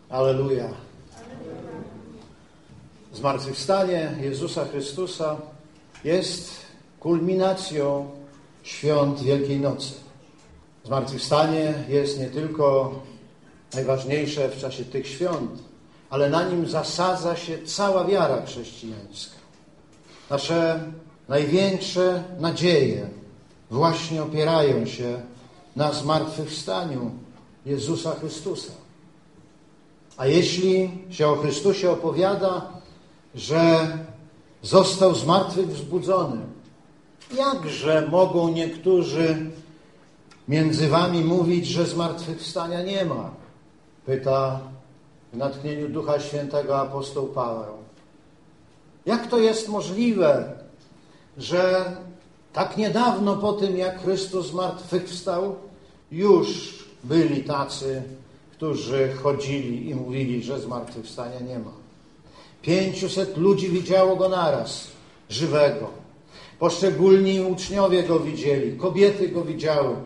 Alleluja. Zmartwychwstanie Jezusa Chrystusa jest kulminacją świąt Wielkiej Nocy. Zmartwychwstanie jest nie tylko najważniejsze w czasie tych świąt, ale na nim zasadza się cała wiara chrześcijańska. Nasze największe nadzieje właśnie opierają się na zmartwychwstaniu Jezusa Chrystusa. A jeśli się o Chrystusie opowiada, że został z martwych wzbudzony, jakże mogą niektórzy między wami mówić, że zmartwychwstania nie ma? Pyta w natchnieniu Ducha Świętego apostoł Paweł. Jak to jest możliwe, że tak niedawno po tym, jak Chrystus zmartwychwstał, już byli tacy, którzy chodzili i mówili, że zmartwychwstania nie ma. 500 ludzi widziało Go naraz, żywego. Poszczególni uczniowie Go widzieli, kobiety Go widziały.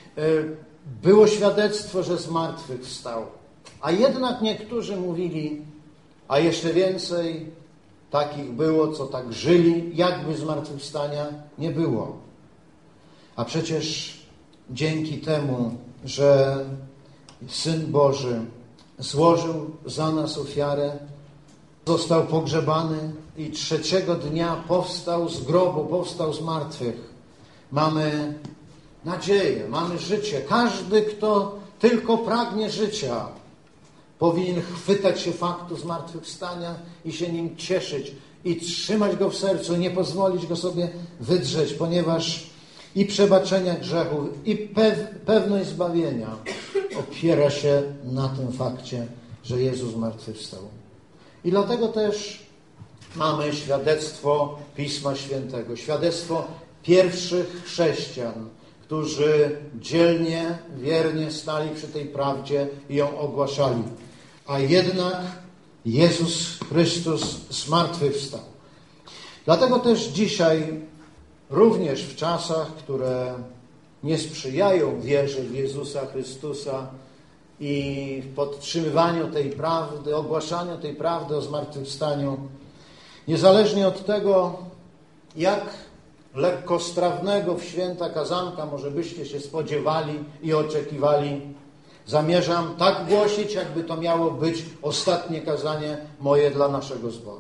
Było świadectwo, że zmartwychwstał. A jednak niektórzy mówili, a jeszcze więcej takich było, co tak żyli, jakby zmartwychwstania nie było. A przecież dzięki temu, że Syn Boży złożył za nas ofiarę, został pogrzebany i trzeciego dnia powstał z grobu, powstał z martwych. Mamy nadzieję, mamy życie. Każdy, kto tylko pragnie życia, powinien chwytać się faktu zmartwychwstania i się nim cieszyć i trzymać go w sercu, nie pozwolić go sobie wydrzeć, ponieważ i przebaczenia grzechów, i pewność zbawienia opiera się na tym fakcie, że Jezus zmartwychwstał. I dlatego też mamy świadectwo Pisma Świętego, świadectwo pierwszych chrześcijan, którzy dzielnie, wiernie stali przy tej prawdzie i ją ogłaszali. A jednak Jezus Chrystus zmartwychwstał. Dlatego też dzisiaj, również w czasach, które nie sprzyjają wierze w Jezusa Chrystusa i podtrzymywaniu tej prawdy, ogłaszaniu tej prawdy o zmartwychwstaniu, niezależnie od tego, jak lekkostrawnego w święta kazanka może byście się spodziewali i oczekiwali, zamierzam tak głosić, jakby to miało być ostatnie kazanie moje dla naszego zboru.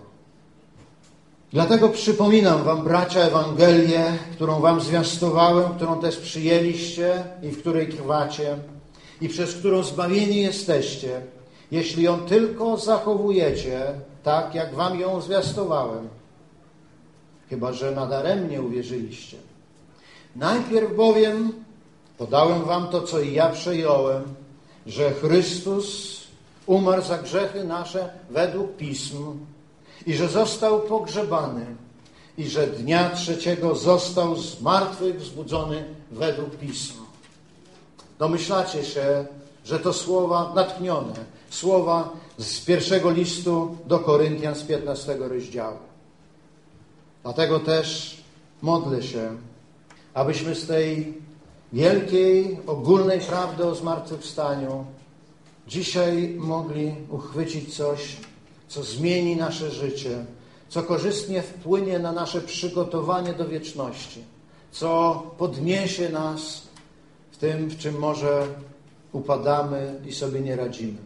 Dlatego przypominam wam, bracia, Ewangelię, którą wam zwiastowałem, którą też przyjęliście i w której trwacie i przez którą zbawieni jesteście, jeśli ją tylko zachowujecie, tak jak wam ją zwiastowałem. Chyba że nadaremnie uwierzyliście. Najpierw bowiem podałem wam to, co i ja przejąłem, że Chrystus umarł za grzechy nasze według Pism i że został pogrzebany i że dnia trzeciego został z martwych wzbudzony według Pism. Domyślacie się, że to słowa natchnione, słowa z pierwszego listu do Koryntian z 15 rozdziału. Dlatego też modlę się, abyśmy z tej wielkiej, ogólnej prawdy o zmartwychwstaniu dzisiaj mogli uchwycić coś, co zmieni nasze życie, co korzystnie wpłynie na nasze przygotowanie do wieczności, co podniesie nas w tym, w czym może upadamy i sobie nie radzimy.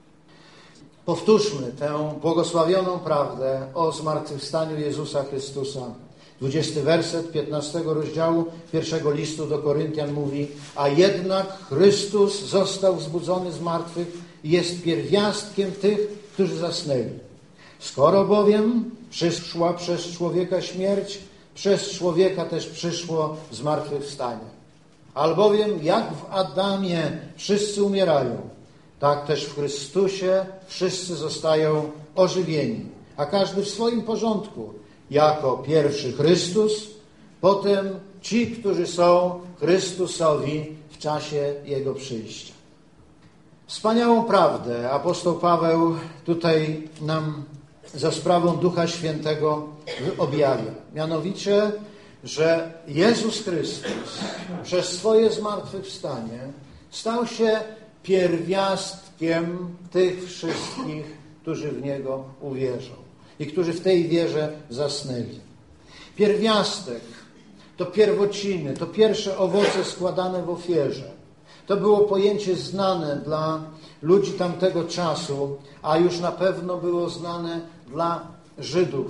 Powtórzmy tę błogosławioną prawdę o zmartwychwstaniu Jezusa Chrystusa. 20 werset 15 rozdziału pierwszego listu do Koryntian mówi: a jednak Chrystus został wzbudzony z martwych i jest pierwiastkiem tych, którzy zasnęli. Skoro bowiem przyszła przez człowieka śmierć, przez człowieka też przyszło zmartwychwstanie. Albowiem jak w Adamie wszyscy umierają, tak też w Chrystusie wszyscy zostają ożywieni, a każdy w swoim porządku. Jako pierwszy Chrystus, potem ci, którzy są Chrystusowi w czasie Jego przyjścia. Wspaniałą prawdę apostoł Paweł tutaj nam za sprawą Ducha Świętego objawia. Mianowicie, że Jezus Chrystus przez swoje zmartwychwstanie stał się pierwiastkiem tych wszystkich, którzy w Niego uwierzą i którzy w tej wierze zasnęli. Pierwiastek to pierwociny, to pierwsze owoce składane w ofierze. To było pojęcie znane dla ludzi tamtego czasu, a już na pewno było znane dla Żydów,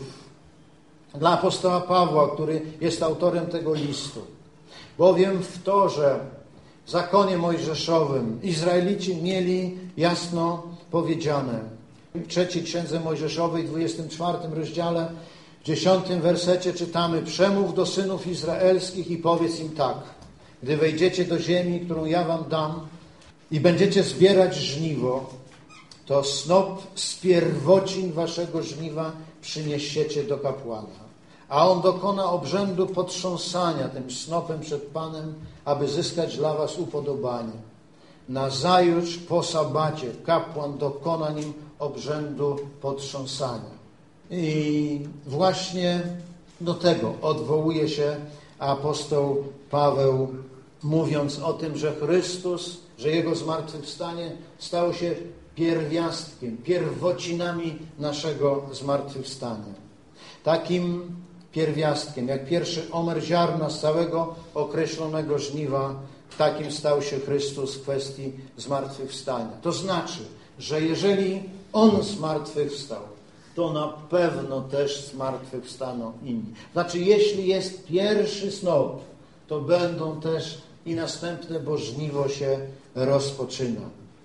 dla apostoła Pawła, który jest autorem tego listu. Bowiem w Torze, w zakonie mojżeszowym, Izraelici mieli jasno powiedziane. W 3 Księdze Mojżeszowej, 24 rozdziale, w 10 wersecie czytamy: przemów do synów izraelskich i powiedz im tak: gdy wejdziecie do ziemi, którą ja wam dam i będziecie zbierać żniwo, to snop z pierwocin waszego żniwa przyniesiecie do kapłana. A on dokona obrzędu potrząsania tym snopem przed Panem, aby zyskać dla was upodobanie. Nazajutrz po sabacie kapłan dokona nim obrzędu potrząsania. I właśnie do tego odwołuje się apostoł Paweł, mówiąc o tym, że Chrystus, że Jego zmartwychwstanie stało się pierwiastkiem, pierwocinami naszego zmartwychwstania. Takim pierwiastkiem, jak pierwszy omer ziarna z całego określonego żniwa, takim stał się Chrystus w kwestii zmartwychwstania. To znaczy, że jeżeli On zmartwychwstał, to na pewno też zmartwychwstaną inni. Znaczy, jeśli jest pierwszy snop, to będą też i następne, bo żniwo się rozpoczyna.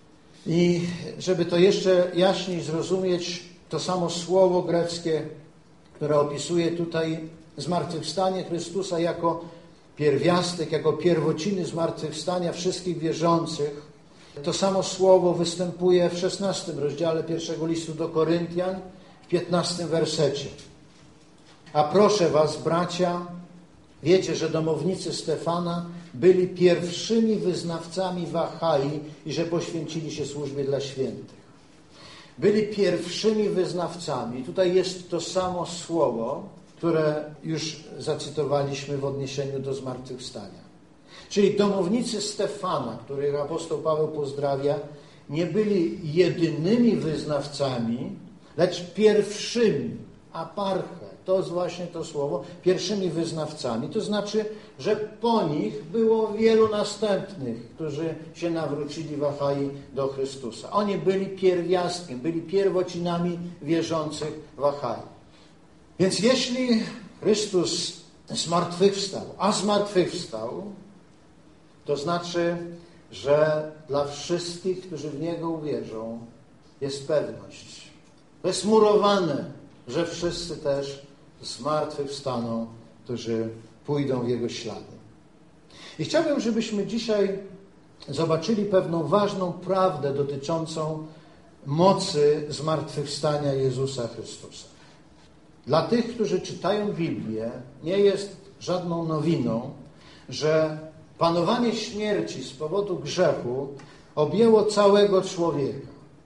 I żeby to jeszcze jaśniej zrozumieć, to samo słowo greckie, które opisuje tutaj zmartwychwstanie Chrystusa jako pierwiastek, jako pierwociny zmartwychwstania wszystkich wierzących, to samo słowo występuje w 16 rozdziale pierwszego listu do Koryntian, w 15 wersecie. A proszę was, bracia, wiecie, że domownicy Stefana byli pierwszymi wyznawcami w Achai i że poświęcili się służbie dla świętych. Byli pierwszymi wyznawcami. Tutaj jest to samo słowo, które już zacytowaliśmy w odniesieniu do zmartwychwstania. Czyli domownicy Stefana, których apostoł Paweł pozdrawia, nie byli jedynymi wyznawcami, lecz pierwszymi, aparche, to jest właśnie to słowo, pierwszymi wyznawcami. To znaczy, że po nich było wielu następnych, którzy się nawrócili w Achai do Chrystusa. Oni byli pierwiastkiem, byli pierwocinami wierzących w Achai. Więc jeśli Chrystus zmartwychwstał, a zmartwychwstał, to znaczy, że dla wszystkich, którzy w Niego uwierzą, jest pewność. To jest murowane, że wszyscy też zmartwychwstaną, którzy pójdą w Jego ślady. I chciałbym, żebyśmy dzisiaj zobaczyli pewną ważną prawdę dotyczącą mocy zmartwychwstania Jezusa Chrystusa. Dla tych, którzy czytają Biblię, nie jest żadną nowiną, że panowanie śmierci z powodu grzechu objęło całego człowieka.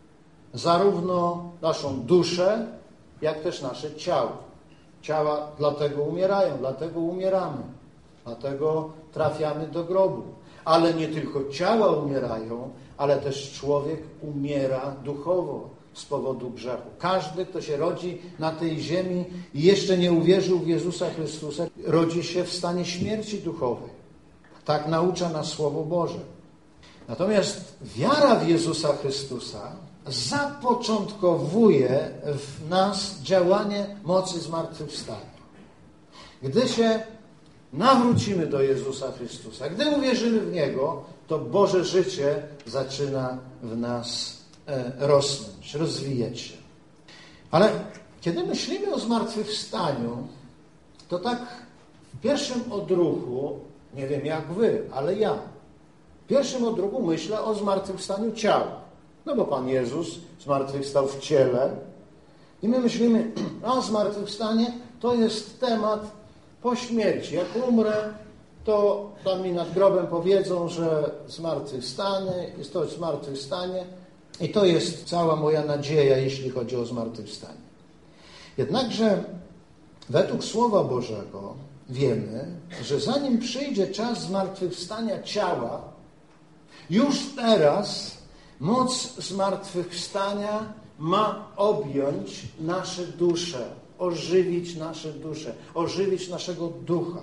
Zarówno naszą duszę, jak też nasze ciało. Ciała dlatego umierają, dlatego umieramy, dlatego trafiamy do grobu. Ale nie tylko ciała umierają, ale też człowiek umiera duchowo z powodu grzechu. Każdy, kto się rodzi na tej ziemi i jeszcze nie uwierzył w Jezusa Chrystusa, rodzi się w stanie śmierci duchowej. Tak naucza nas Słowo Boże. Natomiast wiara w Jezusa Chrystusa zapoczątkowuje w nas działanie mocy zmartwychwstania. Gdy się nawrócimy do Jezusa Chrystusa, gdy uwierzymy w Niego, to Boże życie zaczyna w nas rosnąć, rozwijać się. Ale kiedy myślimy o zmartwychwstaniu, to tak w pierwszym odruchu, nie wiem jak wy, ale ja, w pierwszym odruchu myślę o zmartwychwstaniu ciała. No bo Pan Jezus zmartwychwstał w ciele i my myślimy, a zmartwychwstanie to jest temat po śmierci. Jak umrę, to tam mi nad grobem powiedzą, że zmartwychwstanę, jest to zmartwychwstanie i to jest cała moja nadzieja, jeśli chodzi o zmartwychwstanie. Jednakże według Słowa Bożego wiemy, że zanim przyjdzie czas zmartwychwstania ciała, już teraz Moc zmartwychwstania ma objąć nasze dusze, ożywić nasze dusze, ożywić naszego ducha.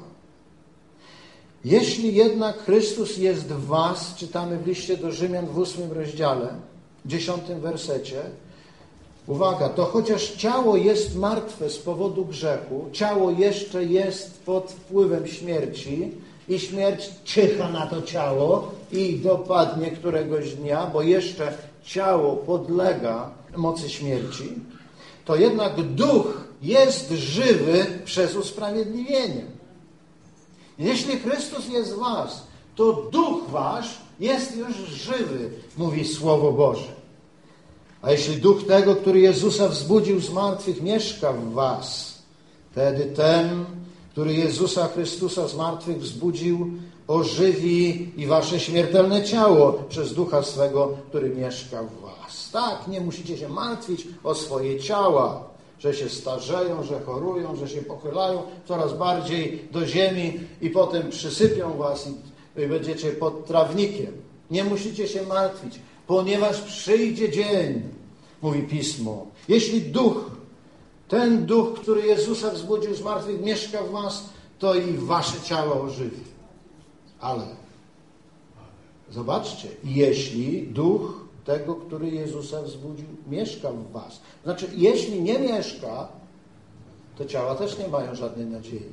Jeśli jednak Chrystus jest w was, czytamy w liście do Rzymian w 8 rozdziale, 10 wersecie, uwaga, to chociaż ciało jest martwe z powodu grzechu, ciało jeszcze jest pod wpływem śmierci i śmierć czyha na to ciało i dopadnie któregoś dnia, bo jeszcze ciało podlega mocy śmierci, to jednak duch jest żywy przez usprawiedliwienie. Jeśli Chrystus jest w was, to duch wasz jest już żywy, mówi Słowo Boże. A jeśli duch tego, który Jezusa wzbudził z martwych, mieszka w was, wtedy ten, który Jezusa Chrystusa z martwych wzbudził, ożywi i wasze śmiertelne ciało przez ducha swego, który mieszka w was. Tak, nie musicie się martwić o swoje ciała, że się starzeją, że chorują, że się pochylają coraz bardziej do ziemi i potem przysypią was i będziecie pod trawnikiem. Nie musicie się martwić, ponieważ przyjdzie dzień, mówi Pismo. Jeśli duch, ten duch, który Jezusa wzbudził z martwych, mieszka w was, to i wasze ciało ożywi. Ale zobaczcie, jeśli duch tego, który Jezusa wzbudził, mieszka w was. Znaczy, jeśli nie mieszka, to ciała też nie mają żadnej nadziei.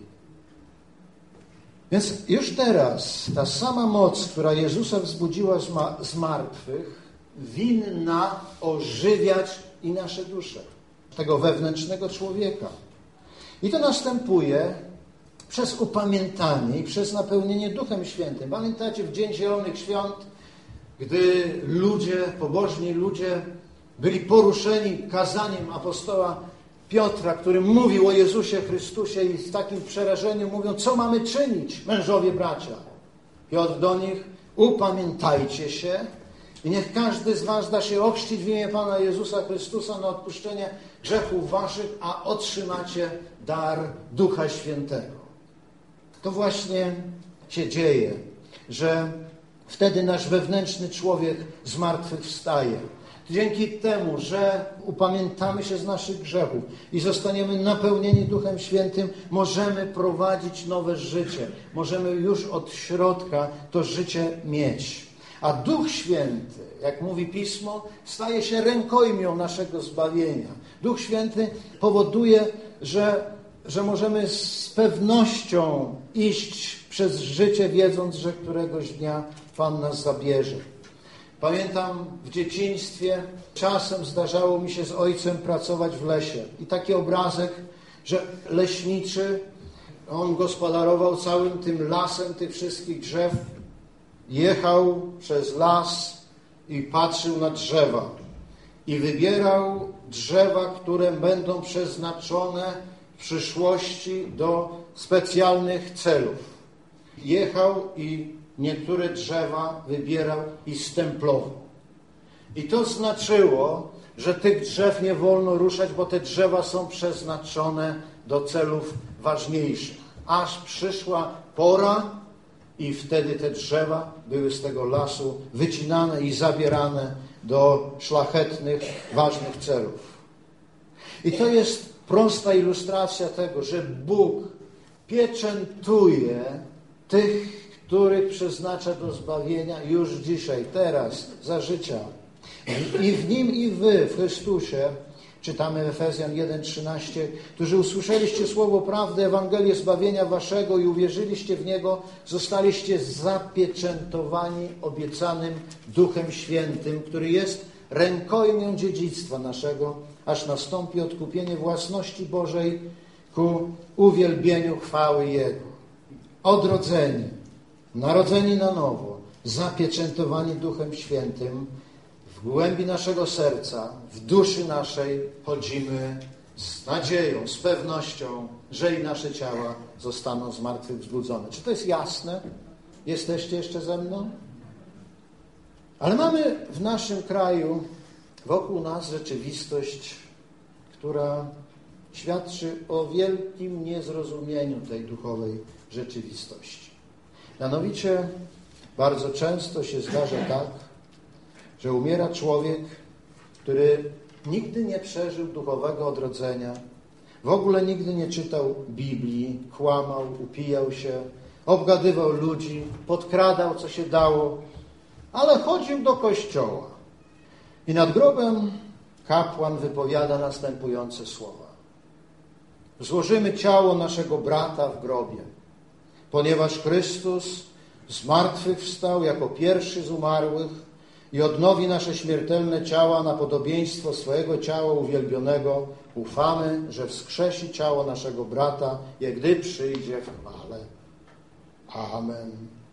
Więc już teraz ta sama moc, która Jezusa wzbudziła z martwych, winna ożywiać i nasze dusze, tego wewnętrznego człowieka. I to następuje przez upamiętanie i przez napełnienie Duchem Świętym. Pamiętacie, w Dzień Zielonych Świąt, gdy pobożni ludzie byli poruszeni kazaniem apostoła Piotra, który mówił o Jezusie Chrystusie i z takim przerażeniem mówią, co mamy czynić, mężowie, bracia? Piotr do nich, upamiętajcie się i niech każdy z was da się ochrzcić w imię Pana Jezusa Chrystusa na odpuszczenie grzechów waszych, a otrzymacie dar Ducha Świętego. To właśnie się dzieje, że wtedy nasz wewnętrzny człowiek zmartwychwstaje. Dzięki temu, że upamiętamy się z naszych grzechów i zostaniemy napełnieni Duchem Świętym, możemy prowadzić nowe życie. Możemy już od środka to życie mieć. A Duch Święty, jak mówi Pismo, staje się rękojmią naszego zbawienia. Duch Święty powoduje, że możemy z pewnością iść przez życie, wiedząc, że któregoś dnia Pan nas zabierze. Pamiętam w dzieciństwie, czasem zdarzało mi się z ojcem pracować w lesie. I taki obrazek, że leśniczy, on gospodarował całym tym lasem tych wszystkich drzew, jechał przez las i patrzył na drzewa. I wybierał drzewa, które będą przeznaczone w przyszłości do specjalnych celów. Jechał i niektóre drzewa wybierał i stemplował. I to znaczyło, że tych drzew nie wolno ruszać, bo te drzewa są przeznaczone do celów ważniejszych. Aż przyszła pora i wtedy te drzewa były z tego lasu wycinane i zabierane do szlachetnych, ważnych celów. I to jest prosta ilustracja tego, że Bóg pieczętuje tych, których przeznacza do zbawienia już dzisiaj, teraz, za życia. I w Nim i wy, w Chrystusie, czytamy w Efezjan 1:13, którzy usłyszeliście słowo prawdy, Ewangelię zbawienia waszego i uwierzyliście w Niego, zostaliście zapieczętowani obiecanym Duchem Świętym, który jest rękojmią dziedzictwa naszego, aż nastąpi odkupienie własności Bożej ku uwielbieniu chwały Jego. Odrodzeni, narodzeni na nowo, zapieczętowani Duchem Świętym, w głębi naszego serca, w duszy naszej chodzimy z nadzieją, z pewnością, że i nasze ciała zostaną zmartwychwzbudzone. Czy to jest jasne? Jesteście jeszcze ze mną? Ale mamy w naszym kraju, wokół nas rzeczywistość, która świadczy o wielkim niezrozumieniu tej duchowej rzeczywistości. Mianowicie bardzo często się zdarza tak, że umiera człowiek, który nigdy nie przeżył duchowego odrodzenia, w ogóle nigdy nie czytał Biblii, kłamał, upijał się, obgadywał ludzi, podkradał, co się dało, ale chodził do kościoła. I nad grobem kapłan wypowiada następujące słowa. Złożymy ciało naszego brata w grobie, ponieważ Chrystus zmartwychwstał jako pierwszy z umarłych i odnowi nasze śmiertelne ciała na podobieństwo swojego ciała uwielbionego. Ufamy, że wskrzesi ciało naszego brata, jak gdy przyjdzie w chwale. Amen.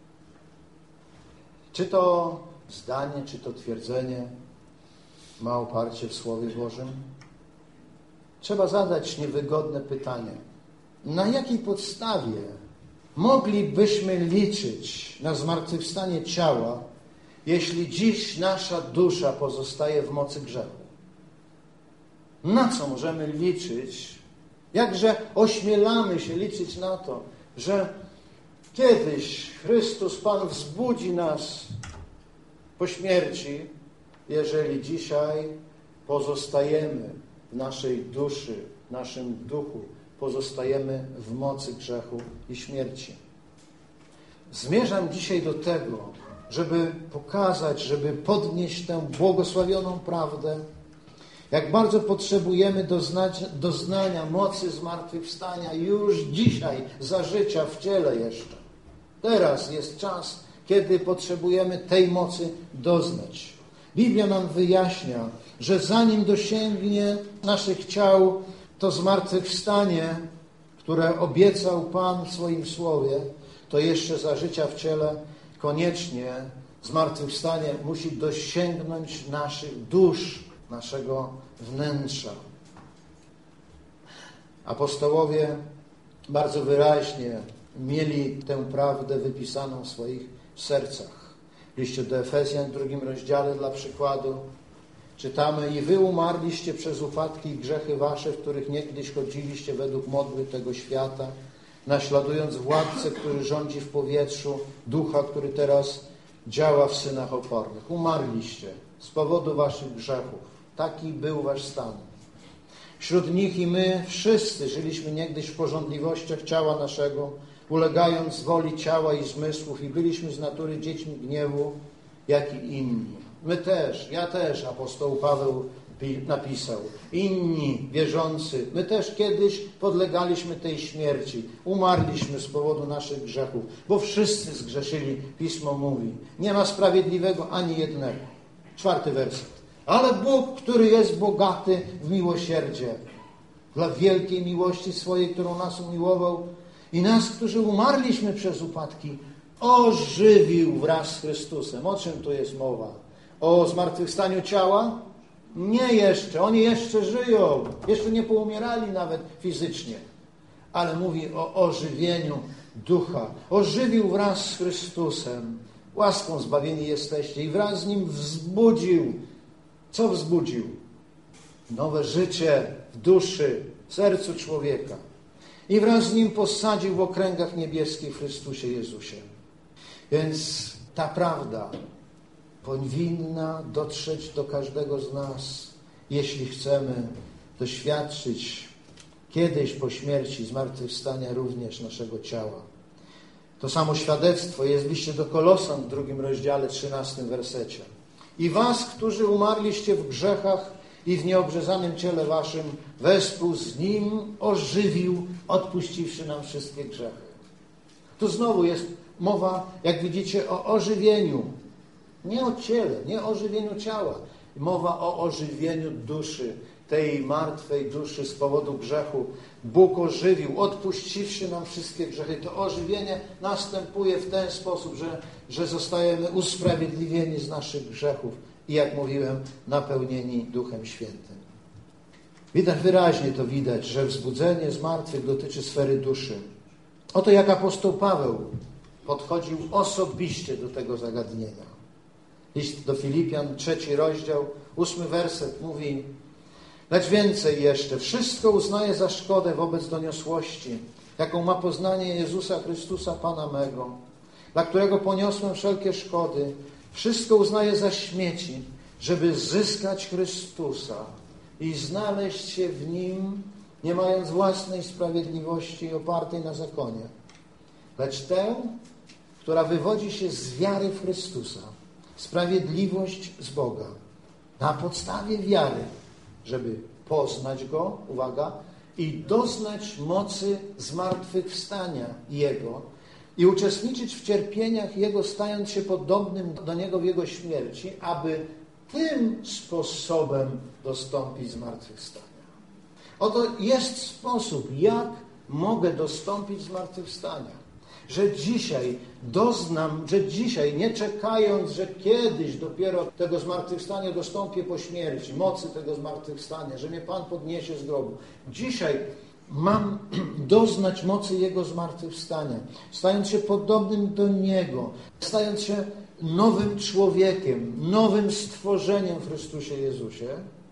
Czy to zdanie, czy to twierdzenie ma oparcie w Słowie Bożym? Trzeba zadać niewygodne pytanie. Na jakiej podstawie moglibyśmy liczyć na zmartwychwstanie ciała, jeśli dziś nasza dusza pozostaje w mocy grzechu? Na co możemy liczyć? Jakże ośmielamy się liczyć na to, że kiedyś Chrystus Pan wzbudzi nas po śmierci, jeżeli dzisiaj pozostajemy w naszej duszy, w naszym duchu, pozostajemy w mocy grzechu i śmierci. Zmierzam dzisiaj do tego, żeby pokazać, żeby podnieść tę błogosławioną prawdę, jak bardzo potrzebujemy doznania mocy zmartwychwstania już dzisiaj, za życia w ciele jeszcze. Teraz jest czas, kiedy potrzebujemy tej mocy doznać. Biblia nam wyjaśnia, że zanim dosięgnie naszych ciał to zmartwychwstanie, które obiecał Pan w swoim słowie, to jeszcze za życia w ciele koniecznie zmartwychwstanie musi dosięgnąć naszych dusz, naszego wnętrza. Apostołowie bardzo wyraźnie mieli tę prawdę wypisaną w swoich sercach. W liście do Efezjan, w 2 rozdziale dla przykładu czytamy: i wy umarliście przez upadki i grzechy wasze, w których niegdyś chodziliście według modły tego świata, naśladując władcę, który rządzi w powietrzu, ducha, który teraz działa w synach opornych. Umarliście z powodu waszych grzechów. Taki był wasz stan. Wśród nich i my wszyscy żyliśmy niegdyś w pożądliwościach ciała naszego, ulegając woli ciała i zmysłów, i byliśmy z natury dziećmi gniewu, jak i inni. My też, ja też, apostoł Paweł napisał, inni wierzący, my też kiedyś podlegaliśmy tej śmierci, umarliśmy z powodu naszych grzechów, bo wszyscy zgrzeszyli, Pismo mówi. Nie ma sprawiedliwego ani jednego. 4 werset. Ale Bóg, który jest bogaty w miłosierdzie, dla wielkiej miłości swojej, którą nas umiłował, i nas, którzy umarliśmy przez upadki, ożywił wraz z Chrystusem. O czym tu jest mowa? O zmartwychwstaniu ciała? Nie jeszcze. Oni jeszcze żyją. Jeszcze nie poumierali nawet fizycznie. Ale mówi o ożywieniu ducha. Ożywił wraz z Chrystusem. Łaską zbawieni jesteście. I wraz z Nim wzbudził. Co wzbudził? Nowe życie w duszy, w sercu człowieka. I wraz z Nim posadził w okręgach niebieskich w Chrystusie Jezusie. Więc ta prawda powinna dotrzeć do każdego z nas, jeśli chcemy doświadczyć kiedyś po śmierci zmartwychwstania również naszego ciała. To samo świadectwo jest w liście do Kolosan w 2 rozdziale, 13 wersecie. I was, którzy umarliście w grzechach i w nieobrzezanym ciele waszym, wespół z Nim ożywił, odpuściwszy nam wszystkie grzechy. Tu znowu jest mowa, jak widzicie, o ożywieniu. Nie o ciele, nie o ożywieniu ciała. Mowa o ożywieniu duszy, tej martwej duszy z powodu grzechu. Bóg ożywił, odpuściwszy nam wszystkie grzechy. To ożywienie następuje w ten sposób, że zostajemy usprawiedliwieni z naszych grzechów i, jak mówiłem, napełnieni Duchem Świętym. Wyraźnie to widać, że wzbudzenie z martwych dotyczy sfery duszy. Oto jak apostoł Paweł podchodził osobiście do tego zagadnienia. List do Filipian, 3 rozdział, 8 werset mówi: lecz więcej jeszcze, wszystko uznaję za szkodę wobec doniosłości, jaką ma poznanie Jezusa Chrystusa, Pana mego, dla którego poniosłem wszelkie szkody. Wszystko uznaję za śmieci żeby zyskać Chrystusa i znaleźć się w Nim, nie mając własnej sprawiedliwości opartej na zakonie, lecz tę, która wywodzi się z wiary w Chrystusa, sprawiedliwość z Boga, na podstawie wiary, żeby poznać Go, uwaga, i doznać mocy zmartwychwstania Jego i uczestniczyć w cierpieniach Jego, stając się podobnym do Niego w Jego śmierci, aby tym sposobem dostąpić zmartwychwstania. Oto jest sposób, jak mogę dostąpić zmartwychwstania. Że dzisiaj, nie czekając, że kiedyś dopiero tego zmartwychwstania dostąpię po śmierci, mocy tego zmartwychwstania, że mnie Pan podniesie z grobu. Dzisiaj mam doznać mocy Jego zmartwychwstania, stając się podobnym do Niego, stając się nowym człowiekiem, nowym stworzeniem w Chrystusie Jezusie,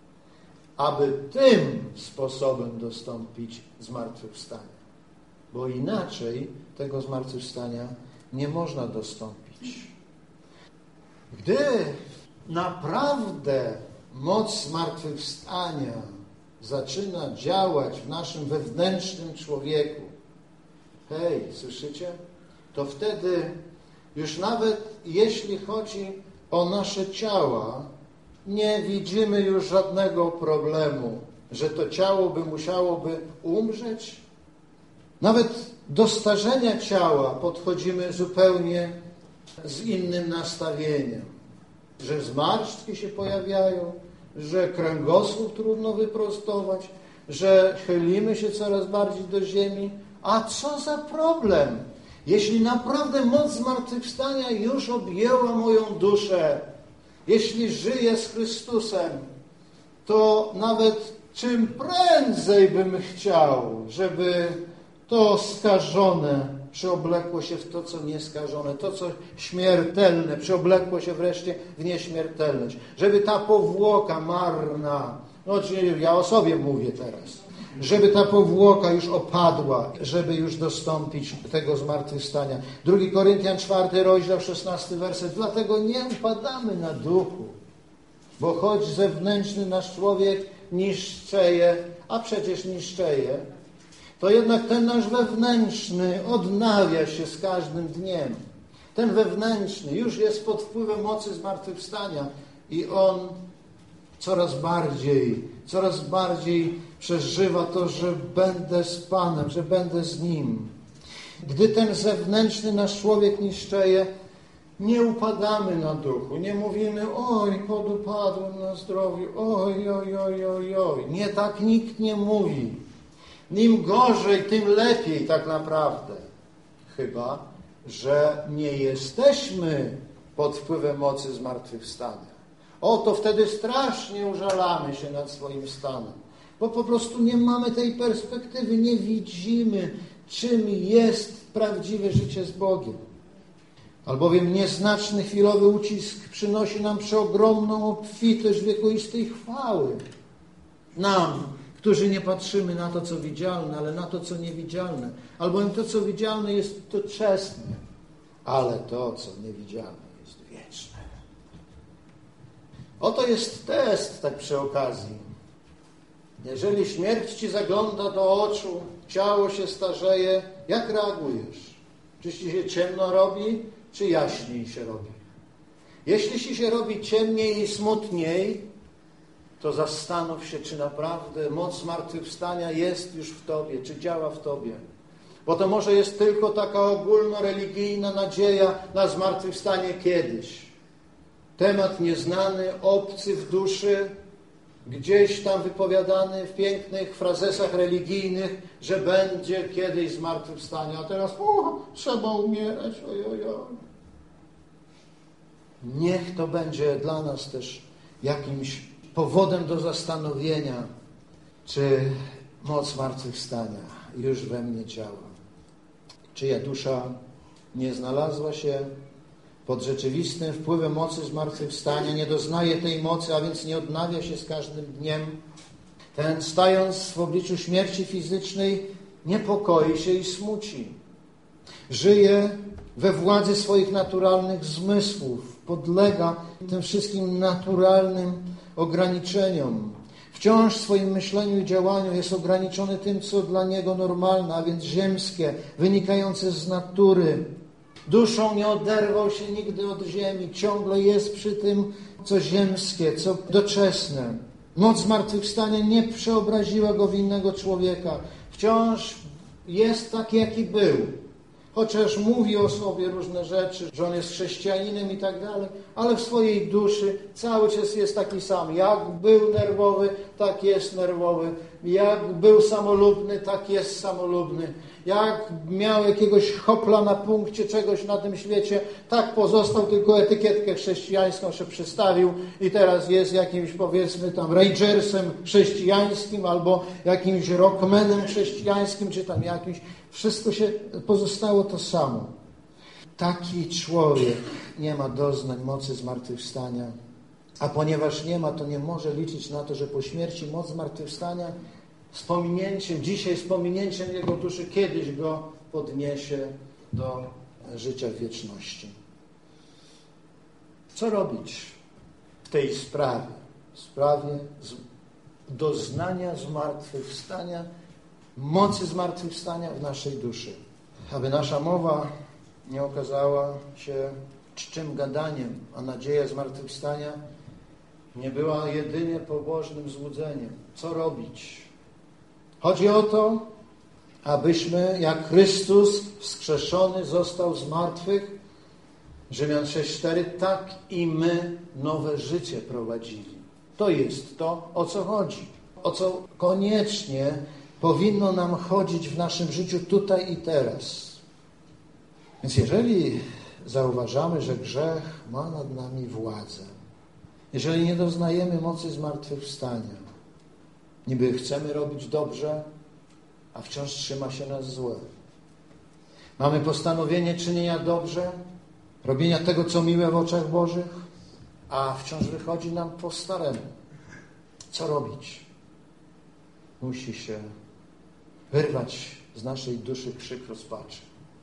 aby tym sposobem dostąpić zmartwychwstania. Bo inaczej tego zmartwychwstania nie można dostąpić. Gdy naprawdę moc zmartwychwstania zaczyna działać w naszym wewnętrznym człowieku, hej, słyszycie? To wtedy już nawet jeśli chodzi o nasze ciała, nie widzimy już żadnego problemu, że to ciało musiałoby umrzeć. Nawet do starzenia ciała podchodzimy zupełnie z innym nastawieniem. Że zmarszczki się pojawiają, że kręgosłup trudno wyprostować, że chylimy się coraz bardziej do ziemi. A co za problem? Jeśli naprawdę moc zmartwychwstania już objęła moją duszę, jeśli żyję z Chrystusem, to nawet czym prędzej bym chciał, żeby to skażone przeoblekło się w to, co nieskażone, to, co śmiertelne, przeoblekło się wreszcie w nieśmiertelność. Żeby ta powłoka marna, ja o sobie mówię teraz, żeby ta powłoka już opadła, żeby już dostąpić tego zmartwychwstania. 2 Koryntian 4 rozdział 16 werset. Dlatego nie upadamy na duchu, bo choć zewnętrzny nasz człowiek niszczeje, a przecież niszczeje, to jednak ten nasz wewnętrzny odnawia się z każdym dniem. Ten wewnętrzny już jest pod wpływem mocy zmartwychwstania i on coraz bardziej przeżywa to, że będę z Panem, że będę z Nim. Gdy ten zewnętrzny nasz człowiek niszczeje, nie upadamy na duchu, nie mówimy, oj, podupadłem na zdrowiu, oj. Nie, tak nikt nie mówi. Im gorzej, tym lepiej tak naprawdę. Chyba że nie jesteśmy pod wpływem mocy zmartwychwstania. To wtedy strasznie użalamy się nad swoim stanem, bo po prostu nie mamy tej perspektywy, nie widzimy, czym jest prawdziwe życie z Bogiem. Albowiem nieznaczny chwilowy ucisk przynosi nam przeogromną obfitość wiekuistej chwały. Nam, którzy nie patrzymy na to, co widzialne, ale na to, co niewidzialne. Albowiem to, co widzialne, jest doczesne, ale to, co niewidzialne, jest wieczne. Oto jest test, tak przy okazji. Jeżeli śmierć ci zagląda do oczu, ciało się starzeje, jak reagujesz? Czy ci się ciemno robi, czy jaśniej się robi? Jeśli ci się robi ciemniej i smutniej, to zastanów się, czy naprawdę moc zmartwychwstania jest już w tobie, czy działa w tobie. Bo to może jest tylko taka ogólnoreligijna nadzieja na zmartwychwstanie kiedyś. Temat nieznany, obcy w duszy, gdzieś tam wypowiadany w pięknych frazesach religijnych, że będzie kiedyś zmartwychwstanie, a teraz trzeba umierać, ojojoj. Niech to będzie dla nas też jakimś powodem do zastanowienia, czy moc zmartwychwstania już we mnie działa. Czyja dusza nie znalazła się pod rzeczywistym wpływem mocy zmartwychwstania, nie doznaje tej mocy, a więc nie odnawia się z każdym dniem. Ten, stając w obliczu śmierci fizycznej, niepokoi się i smuci. Żyje we władzy swoich naturalnych zmysłów, podlega tym wszystkim naturalnym ograniczeniom. Wciąż w swoim myśleniu i działaniu jest ograniczony tym, co dla niego normalne, a więc ziemskie, wynikające z natury. Duszą nie oderwał się nigdy od ziemi, ciągle jest przy tym, co ziemskie, co doczesne. Moc zmartwychwstania nie przeobraziła go w innego człowieka. Wciąż jest taki, jaki był. Chociaż mówi o sobie różne rzeczy, że on jest chrześcijaninem i tak dalej, ale w swojej duszy cały czas jest taki sam. Jak był nerwowy, tak jest nerwowy. Jak był samolubny, tak jest samolubny. Jak miał jakiegoś hopla na punkcie czegoś na tym świecie, tak pozostał, tylko etykietkę chrześcijańską się przystawił i teraz jest jakimś, powiedzmy tam, rangersem chrześcijańskim albo jakimś rockmanem chrześcijańskim, czy tam jakimś. Wszystko się pozostało to samo. Taki człowiek nie ma doznań mocy zmartwychwstania, a ponieważ nie ma, to nie może liczyć na to, że po śmierci moc zmartwychwstania dzisiaj z pominięciem jego duszy kiedyś go podniesie do życia w wieczności. Co robić w tej sprawie? W sprawie doznania zmartwychwstania, mocy zmartwychwstania w naszej duszy. Aby nasza mowa nie okazała się czczym gadaniem, a nadzieja zmartwychwstania nie była jedynie pobożnym złudzeniem. Co robić? Chodzi o to, abyśmy, jak Chrystus wskrzeszony został z martwych, Rzymian 6:4, tak i my nowe życie prowadzili. To jest to, o co chodzi. O co koniecznie powinno nam chodzić w naszym życiu tutaj i teraz. Więc jeżeli zauważamy, że grzech ma nad nami władzę, jeżeli nie doznajemy mocy zmartwychwstania, niby chcemy robić dobrze, a wciąż trzyma się nas złe. Mamy postanowienie czynienia dobrze, robienia tego, co miłe w oczach Bożych, a wciąż wychodzi nam po staremu. Co robić? Musi się wyrwać z naszej duszy krzyk rozpaczy.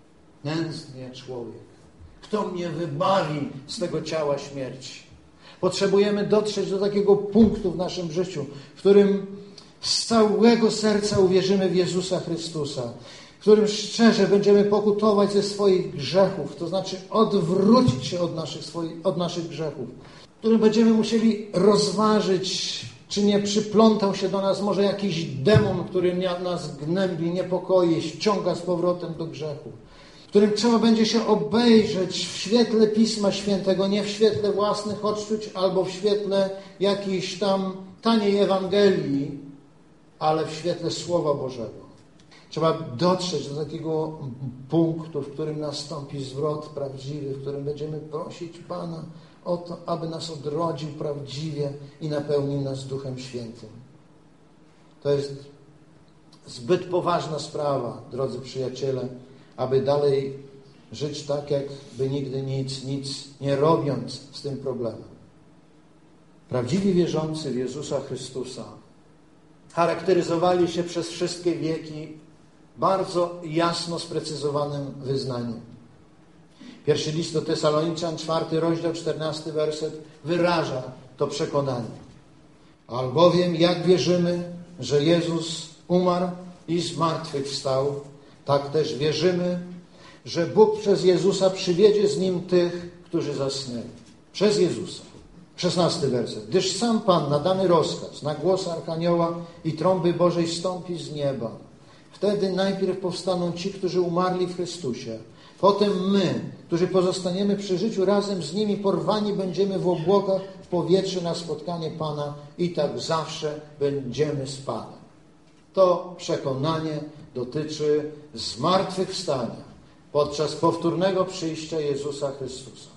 Nędzny człowiek. Kto mnie wybawi z tego ciała śmierci? Potrzebujemy dotrzeć do takiego punktu w naszym życiu, w którym z całego serca uwierzymy w Jezusa Chrystusa, w którym szczerze będziemy pokutować ze swoich grzechów, to znaczy odwrócić się od naszych grzechów, w którym będziemy musieli rozważyć, czy nie przyplątał się do nas może jakiś demon, który nas gnębi, niepokoi, ściąga z powrotem do grzechu, w którym trzeba będzie się obejrzeć w świetle Pisma Świętego, nie w świetle własnych odczuć albo w świetle jakiejś tam taniej Ewangelii, ale w świetle Słowa Bożego. Trzeba dotrzeć do takiego punktu, w którym nastąpi zwrot prawdziwy, w którym będziemy prosić Pana o to, aby nas odrodził prawdziwie i napełnił nas Duchem Świętym. To jest zbyt poważna sprawa, drodzy przyjaciele, aby dalej żyć tak, jakby nigdy nic nie robiąc z tym problemem. Prawdziwi wierzący w Jezusa Chrystusa charakteryzowali się przez wszystkie wieki bardzo jasno sprecyzowanym wyznaniem. Pierwszy list do Tesaloniczan, 4 rozdział, 14 werset wyraża to przekonanie. Albowiem jak wierzymy, że Jezus umarł i zmartwychwstał, tak też wierzymy, że Bóg przez Jezusa przywiedzie z Nim tych, którzy zasnęli. Przez Jezusa. 16 werset. Gdyż sam Pan na dany rozkaz, na głos Archanioła i trąby Bożej stąpi z nieba. Wtedy najpierw powstaną ci, którzy umarli w Chrystusie. Potem my, którzy pozostaniemy przy życiu, razem z nimi porwani będziemy w obłokach w powietrze na spotkanie Pana i tak zawsze będziemy z Panem. To przekonanie dotyczy zmartwychwstania podczas powtórnego przyjścia Jezusa Chrystusa.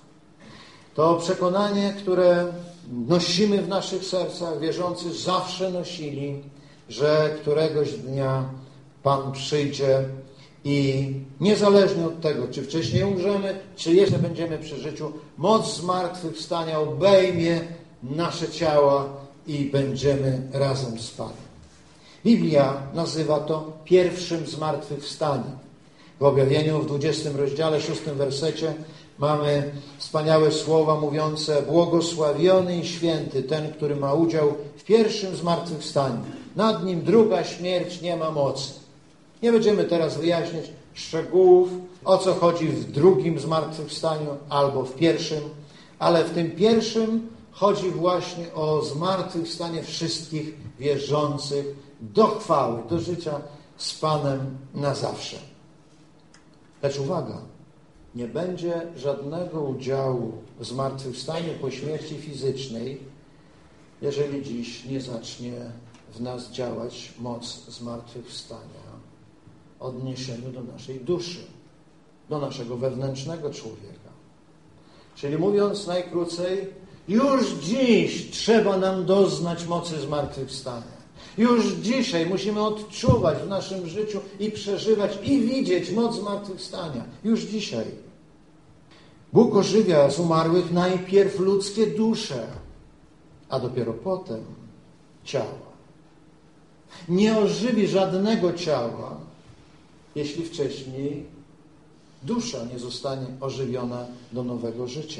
To przekonanie, które nosimy w naszych sercach, wierzący zawsze nosili, że któregoś dnia Pan przyjdzie i niezależnie od tego, czy wcześniej umrzemy, czy jeszcze będziemy przy życiu, moc zmartwychwstania obejmie nasze ciała i będziemy razem z Panem. Biblia nazywa to pierwszym zmartwychwstaniem. W objawieniu w 20 rozdziale, 6 wersecie Mamy wspaniałe słowa mówiące: błogosławiony i święty ten, który ma udział w pierwszym zmartwychwstaniu. Nad nim druga śmierć nie ma mocy. Nie będziemy teraz wyjaśniać szczegółów, o co chodzi w drugim zmartwychwstaniu albo w pierwszym, ale w tym pierwszym chodzi właśnie o zmartwychwstanie wszystkich wierzących do chwały, do życia z Panem na zawsze. Lecz uwaga, nie będzie żadnego udziału w zmartwychwstaniu po śmierci fizycznej, jeżeli dziś nie zacznie w nas działać moc zmartwychwstania w odniesieniu do naszej duszy, do naszego wewnętrznego człowieka. Czyli mówiąc najkrócej, już dziś trzeba nam doznać mocy zmartwychwstania. Już dzisiaj musimy odczuwać w naszym życiu i przeżywać i widzieć moc zmartwychwstania. Już dzisiaj. Bóg ożywia z umarłych najpierw ludzkie dusze, a dopiero potem ciała. Nie ożywi żadnego ciała, jeśli wcześniej dusza nie zostanie ożywiona do nowego życia.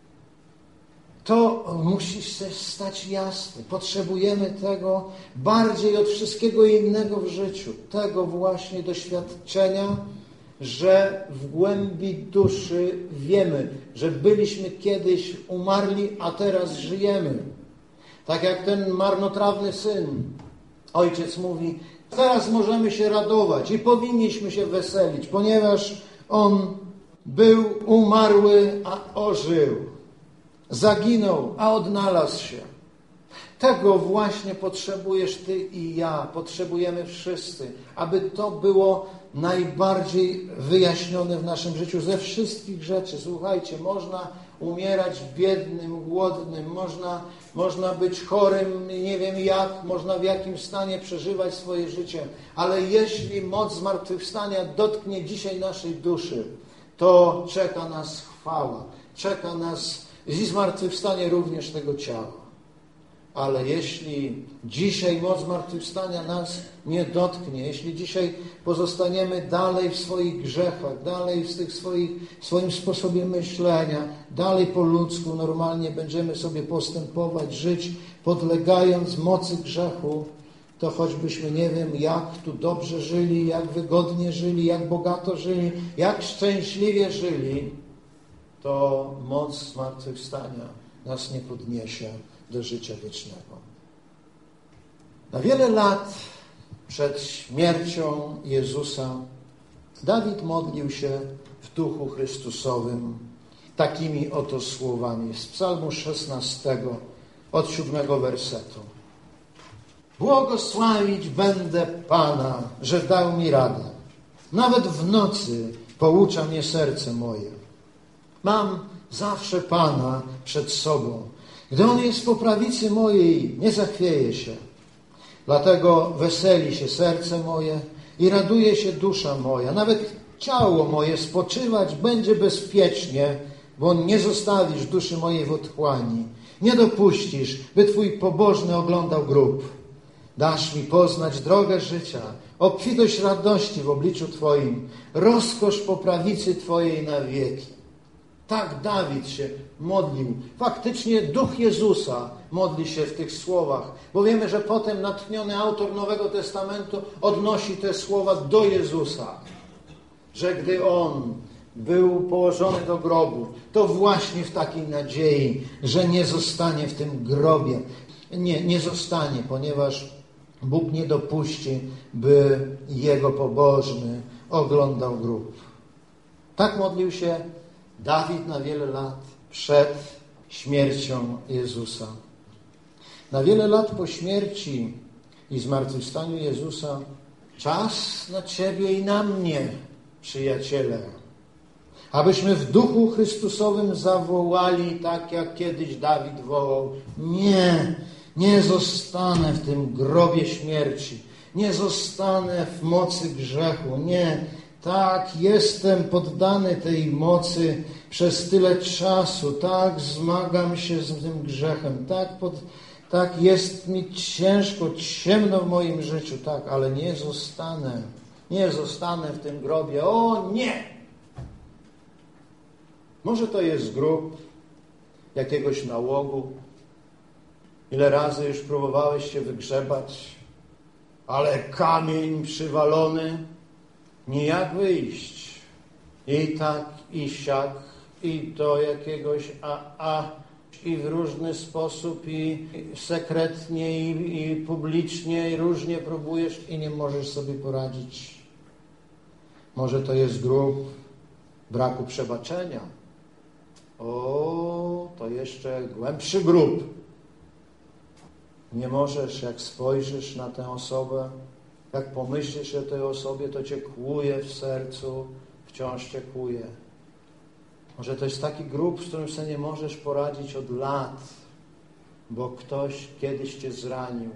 To musi się stać jasne. Potrzebujemy tego bardziej od wszystkiego innego w życiu. Tego właśnie doświadczenia, że w głębi duszy wiemy, że byliśmy kiedyś umarli, a teraz żyjemy. Tak jak ten marnotrawny syn. Ojciec mówi: teraz możemy się radować i powinniśmy się weselić, ponieważ on był umarły, a ożył. Zaginął, a odnalazł się. Tego właśnie potrzebujesz ty i ja. Potrzebujemy wszyscy, aby to było najbardziej wyjaśnione w naszym życiu ze wszystkich rzeczy. Słuchajcie, można umierać biednym, głodnym, można być chorym, nie wiem jak, można w jakim stanie przeżywać swoje życie, ale jeśli moc zmartwychwstania dotknie dzisiaj naszej duszy, to czeka nas chwała, czeka nas i zmartwychwstanie również tego ciała. Ale jeśli dzisiaj moc zmartwychwstania nas nie dotknie, jeśli dzisiaj pozostaniemy dalej w swoich grzechach, dalej w swoim sposobie myślenia, dalej po ludzku normalnie będziemy sobie postępować, żyć, podlegając mocy grzechu, to choćbyśmy nie wiem jak tu dobrze żyli, jak wygodnie żyli, jak bogato żyli, jak szczęśliwie żyli, to moc zmartwychwstania nas nie podniesie do życia wiecznego. Na wiele lat przed śmiercią Jezusa Dawid modlił się w duchu Chrystusowym takimi oto słowami z Psalmu 16 od 7 wersetu. Błogosławić będę Pana, że dał mi radę. Nawet w nocy poucza mnie serce moje. Mam zawsze Pana przed sobą. Gdy On jest po prawicy mojej, nie zachwieje się. Dlatego weseli się serce moje i raduje się dusza moja. Nawet ciało moje spoczywać będzie bezpiecznie, bo nie zostawisz duszy mojej w otchłani. Nie dopuścisz, by Twój pobożny oglądał grób. Dasz mi poznać drogę życia, obfitość radości w obliczu Twoim, rozkosz po prawicy Twojej na wieki. Tak Dawid się modlił. Faktycznie Duch Jezusa modli się w tych słowach, bo wiemy, że potem natchniony autor Nowego Testamentu odnosi te słowa do Jezusa, że gdy On był położony do grobu, to właśnie w takiej nadziei, że nie zostanie w tym grobie. Nie zostanie, ponieważ Bóg nie dopuści, by Jego pobożny oglądał grób. Tak modlił się Dawid na wiele lat przed śmiercią Jezusa. Na wiele lat po śmierci i zmartwychwstaniu Jezusa czas na Ciebie i na mnie, przyjaciele, abyśmy w duchu Chrystusowym zawołali tak, jak kiedyś Dawid wołał: nie zostanę w tym grobie śmierci, nie zostanę w mocy grzechu, nie. Tak, jestem poddany tej mocy przez tyle czasu, tak zmagam się z tym grzechem, tak jest mi ciężko, ciemno w moim życiu, tak, ale nie zostanę w tym grobie, o nie! Może to jest grób jakiegoś nałogu. Ile razy już próbowałeś się wygrzebać, ale kamień przywalony, nijak wyjść. I tak, i siak, i do jakiegoś i w różny sposób, i sekretnie, i publicznie, i różnie próbujesz i nie możesz sobie poradzić. Może to jest grób braku przebaczenia. O, to jeszcze głębszy grób. Nie możesz, jak spojrzysz na tę osobę, jak pomyślisz o tej osobie, to cię kłuje w sercu, wciąż cię kłuje. Może to jest taki grób, z którym sobie nie możesz poradzić od lat, bo ktoś kiedyś cię zranił.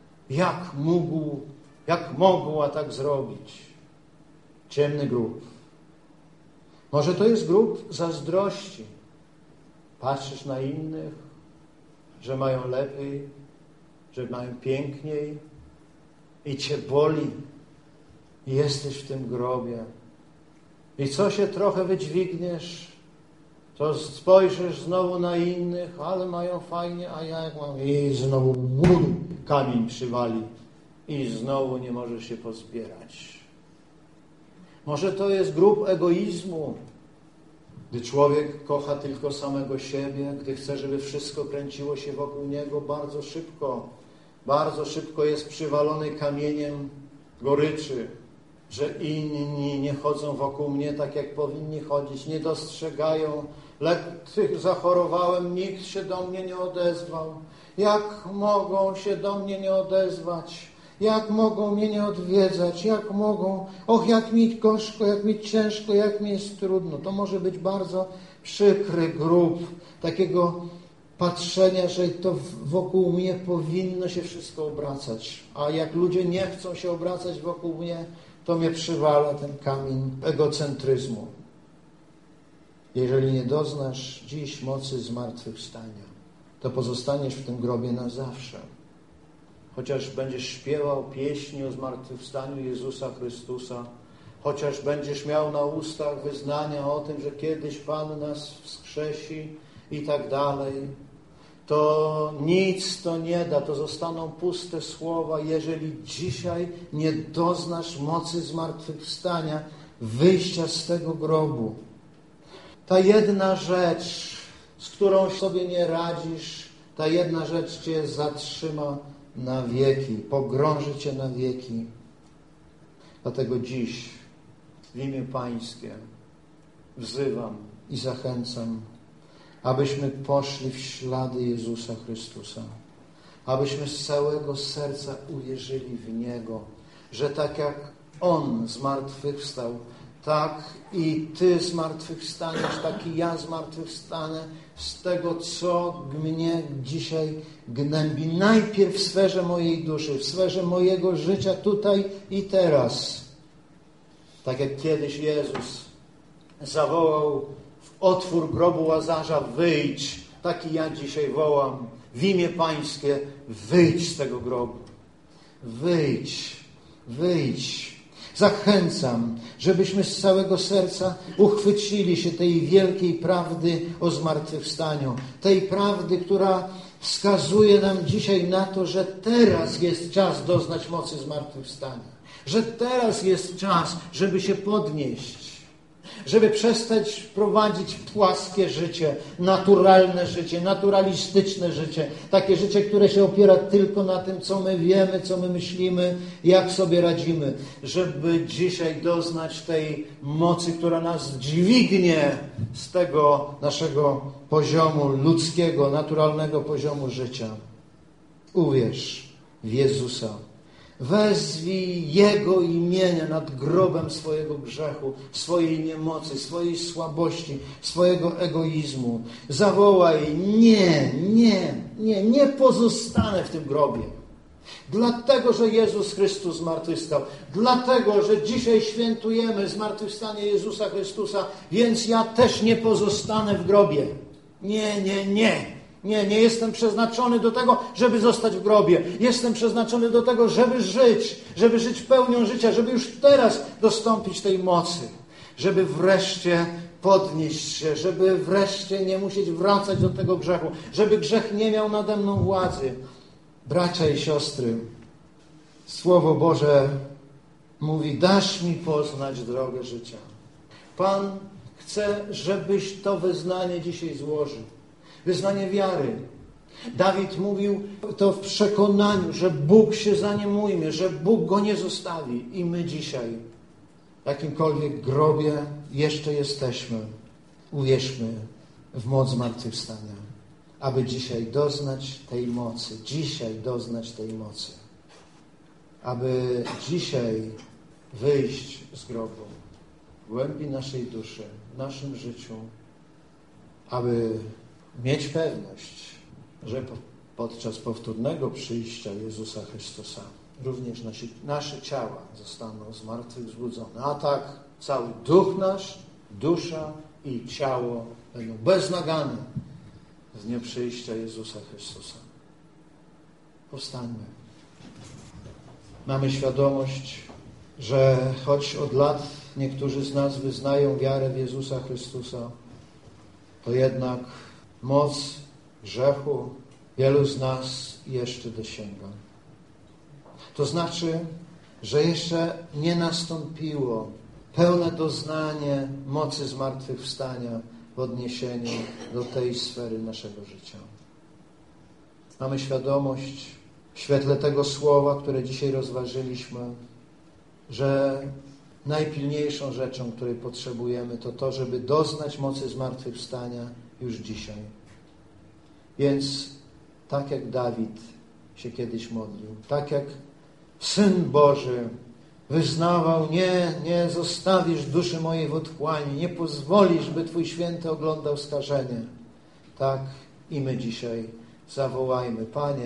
Jak mogła tak zrobić? Ciemny grób. Może to jest grób zazdrości. Patrzysz na innych, że mają lepiej, że mają piękniej i cię boli. I jesteś w tym grobie. I co się trochę wydźwigniesz, to spojrzysz znowu na innych, ale mają fajnie, a ja jak mam. I znowu kamień przywali. I znowu nie możesz się pozbierać. Może to jest grób egoizmu, gdy człowiek kocha tylko samego siebie, gdy chce, żeby wszystko kręciło się wokół niego bardzo szybko jest przywalony kamieniem goryczy, że inni nie chodzą wokół mnie tak, jak powinni chodzić, nie dostrzegają, zachorowałem, nikt się do mnie nie odezwał. Jak mogą się do mnie nie odezwać? Jak mogą mnie nie odwiedzać? Jak mogą? Och, jak mi gorzko, jak mi ciężko, jak mi jest trudno. To może być bardzo przykry grób takiego patrzenia, że to wokół mnie powinno się wszystko obracać. A jak ludzie nie chcą się obracać wokół mnie, to mnie przywala ten kamień egocentryzmu. Jeżeli nie doznasz dziś mocy zmartwychwstania, to pozostaniesz w tym grobie na zawsze. Chociaż będziesz śpiewał pieśni o zmartwychwstaniu Jezusa Chrystusa, chociaż będziesz miał na ustach wyznania o tym, że kiedyś Pan nas wskrzesi i tak dalej, to nic to nie da, to zostaną puste słowa, jeżeli dzisiaj nie doznasz mocy zmartwychwstania, wyjścia z tego grobu. Ta jedna rzecz, z którą sobie nie radzisz, ta jedna rzecz cię zatrzyma na wieki, pogrąży cię na wieki. Dlatego dziś w imię Pańskie wzywam i zachęcam, abyśmy poszli w ślady Jezusa Chrystusa, abyśmy z całego serca uwierzyli w Niego, że tak jak On zmartwychwstał, tak i Ty zmartwychwstaniesz, tak i ja zmartwychwstanę z tego, co mnie dzisiaj gnębi. Najpierw w sferze mojej duszy, w sferze mojego życia tutaj i teraz. Tak jak kiedyś Jezus zawołał w otwór grobu Łazarza, wyjdź. Tak i ja dzisiaj wołam w imię Pańskie, wyjdź z tego grobu. Wyjdź, wyjdź. Zachęcam, żebyśmy z całego serca uchwycili się tej wielkiej prawdy o zmartwychwstaniu. Tej prawdy, która wskazuje nam dzisiaj na to, że teraz jest czas doznać mocy zmartwychwstania. Że teraz jest czas, żeby się podnieść. Żeby przestać prowadzić płaskie życie, naturalne życie, naturalistyczne życie. Takie życie, które się opiera tylko na tym, co my wiemy, co my myślimy, jak sobie radzimy. Żeby dzisiaj doznać tej mocy, która nas dźwignie z tego naszego poziomu ludzkiego, naturalnego poziomu życia. Uwierz w Jezusa. Wezwij Jego imienia nad grobem swojego grzechu, swojej niemocy, swojej słabości, swojego egoizmu. Zawołaj, nie pozostanę w tym grobie. Dlatego, że Jezus Chrystus zmartwychwstał. Dlatego, że dzisiaj świętujemy zmartwychwstanie Jezusa Chrystusa, więc ja też nie pozostanę w grobie. Nie jestem przeznaczony do tego, żeby zostać w grobie. Jestem przeznaczony do tego, żeby żyć pełnią życia, żeby już teraz dostąpić tej mocy, żeby wreszcie podnieść się, żeby wreszcie nie musieć wracać do tego grzechu, żeby grzech nie miał nade mną władzy. Bracia i siostry, Słowo Boże mówi, dasz mi poznać drogę życia. Pan chce, żebyś to wyznanie dzisiaj złożył. Wyznanie wiary. Dawid mówił to w przekonaniu, że Bóg się za nim ujmie, że Bóg go nie zostawi. I my dzisiaj, w jakimkolwiek grobie jeszcze jesteśmy, uwierzmy w moc zmartwychwstania, aby dzisiaj doznać tej mocy. Dzisiaj doznać tej mocy. Aby dzisiaj wyjść z grobu, w głębi naszej duszy, w naszym życiu, aby mieć pewność, że podczas powtórnego przyjścia Jezusa Chrystusa również nasze ciała zostaną zmartwychwzbudzone. A tak cały duch nasz, dusza i ciało będą beznagane z dnia przyjścia Jezusa Chrystusa. Powstańmy. Mamy świadomość, że choć od lat niektórzy z nas wyznają wiarę w Jezusa Chrystusa, to jednak moc grzechu wielu z nas jeszcze dosięga. To znaczy, że jeszcze nie nastąpiło pełne doznanie mocy zmartwychwstania w odniesieniu do tej sfery naszego życia. Mamy świadomość w świetle tego słowa, które dzisiaj rozważyliśmy, że najpilniejszą rzeczą, której potrzebujemy, to to, żeby doznać mocy zmartwychwstania już dzisiaj. Więc tak jak Dawid się kiedyś modlił, tak jak Syn Boży wyznawał, nie zostawisz duszy mojej w otchłani, nie pozwolisz, by Twój Święty oglądał skażenie. Tak i my dzisiaj zawołajmy, Panie,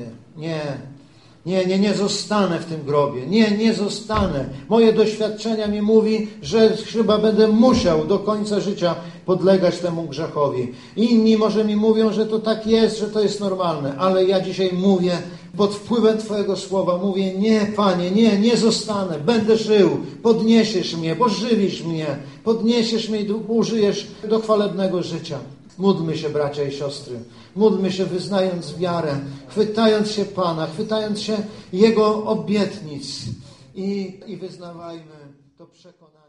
nie zostanę w tym grobie, nie zostanę. Moje doświadczenia mi mówi, że chyba będę musiał do końca życia podlegać temu grzechowi. Inni może mi mówią, że to tak jest, że to jest normalne, ale ja dzisiaj mówię, pod wpływem Twojego słowa mówię, nie, Panie, nie zostanę, będę żył, podniesiesz mnie, bo żywisz mnie, podniesiesz mnie i użyjesz do chwalebnego życia. Módlmy się, bracia i siostry, módlmy się, wyznając wiarę, chwytając się Pana, chwytając się Jego obietnic i wyznawajmy to przekonanie.